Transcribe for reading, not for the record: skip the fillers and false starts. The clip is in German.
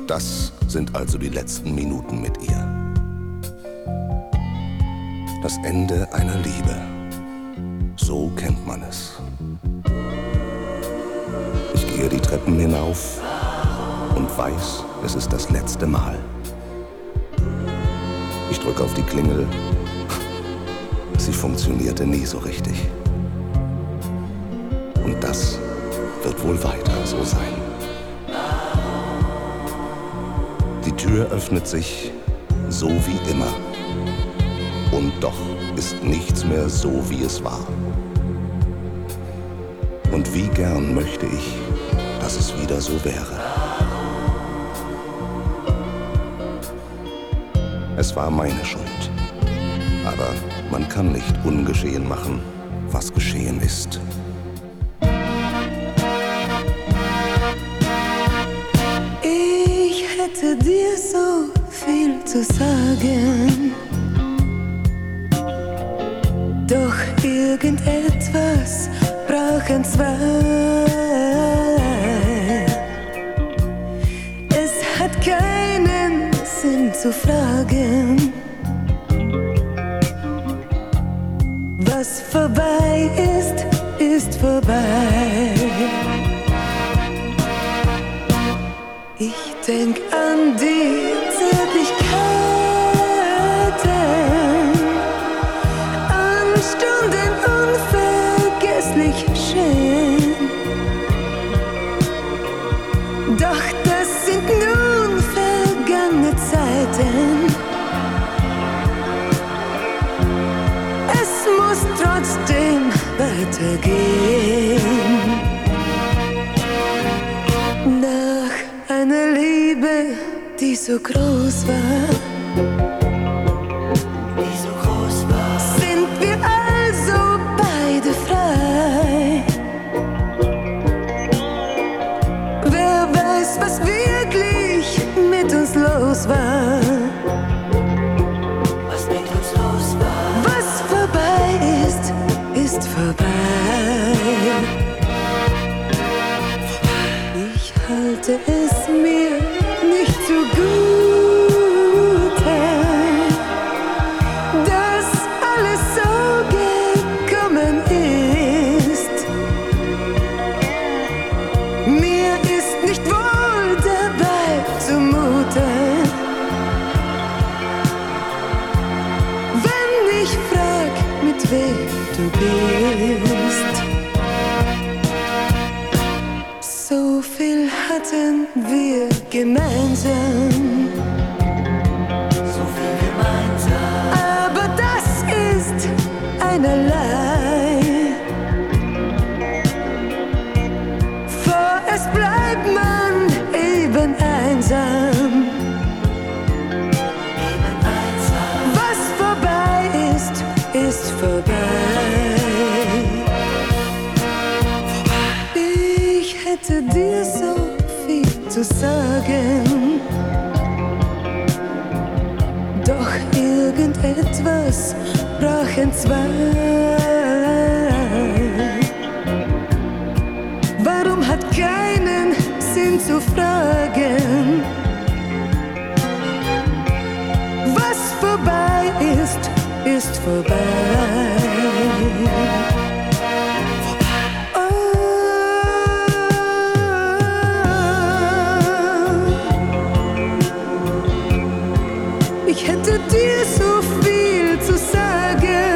Das sind also die letzten Minuten mit ihr. Das Ende einer Liebe. So kennt man es. Ich gehe die Treppen hinauf und weiß, es ist das letzte Mal. Ich drücke auf die Klingel. Sie funktionierte nie so richtig. Und das wird wohl weiter so sein. Die Tür öffnet sich so wie immer. Und doch ist nichts mehr so, wie es war. Und wie gern möchte ich, dass es wieder so wäre. Es war meine Schuld. Aber man kann nicht ungeschehen machen, was geschehen ist. Ich hätte dir so viel zu sagen. Doch irgendetwas brauchen zwei. Es hat keinen Sinn zu fragen. Was vorbei ist, ist vorbei. Ich denk an die Zärtlichkeiten, an Stunden unvergesslich schön. Doch das sind nun vergangene Zeiten. Es muss trotzdem weitergehen. Nach einer Liebe, die so groß war, sind wir also beide frei. Wer weiß, was wirklich mit uns los war. Was vorbei ist, ist vorbei. Ich halte es mir nicht zugute, dass alles so gekommen ist. Mir ist nicht wohl dabei zumute, wenn ich frag, mit wem du bist. So viel hatten wir gemeinsam. Aber das ist einerlei. Vorerst bleibt man eben einsam. Was vorbei ist, ist vorbei. Ich hätte dir so viel zu sagen. Doch irgendetwas brauchen zwei. Warum hat keinen Sinn zu fragen? Was vorbei ist, ist vorbei. Ich hätte dir so viel zu sagen.